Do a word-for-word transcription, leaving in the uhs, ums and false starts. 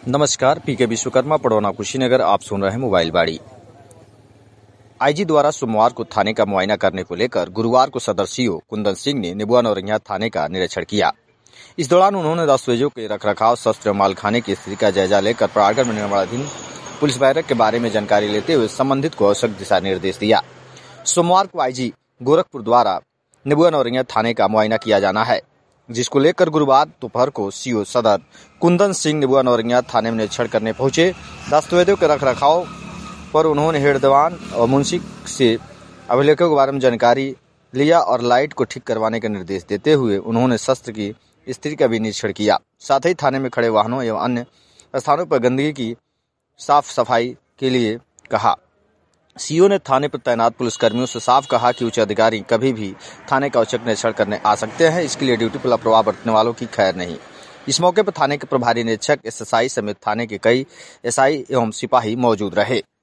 नमस्कार, पीके विश्वकर्मा पड़ौना कुशीनगर। आप सुन रहे हैं मोबाइल बाड़ी। आईजी द्वारा सोमवार को थाने का मुआयना करने को लेकर गुरुवार को सदर सीओ कुंदन सिंह ने नेबुआ नौरंगिया थाने का निरीक्षण किया। इस दौरान उन्होंने दस्तावेजों के रखरखाव, शस्त्र मालखाने की स्थिति का जायजा लेकर परागढ़ में निर्माणाधीन पुलिस बैरक के बारे में जानकारी लेते हुए संबंधित को आवश्यक दिशा निर्देश दिया। सोमवार को आईजी गोरखपुर द्वारा नेबुआ नौरंगिया थाने का मुआयना किया जाना है, जिसको लेकर गुरुवार दोपहर को सीओ सदर कुंदन सिंह नेबुआ नौरंगिया थाने में निरीक्षण करने पहुंचे। दस्तावेजों के रखरखाव पर उन्होंने हेड दीवान और मुंशी से अभिलेखों के बारे में जानकारी लिया और लाइट को ठीक करवाने का निर्देश देते हुए उन्होंने शस्त्र की स्थिति का भी निरीक्षण किया। साथ ही थाने में खड़े वाहनों एवं अन्य स्थानों पर गंदगी की साफ सफाई के लिए कहा। सीओ ने थाने पर तैनात पुलिसकर्मियों से साफ कहा कि उच्च अधिकारी कभी भी थाने का औचक निरीक्षण करने आ सकते हैं, इसके लिए ड्यूटी पर लापरवाह बरतने वालों की खैर नहीं। इस मौके पर थाने के प्रभारी निरीक्षक एसएसआई समेत थाने के कई एसआई एवं सिपाही मौजूद रहे।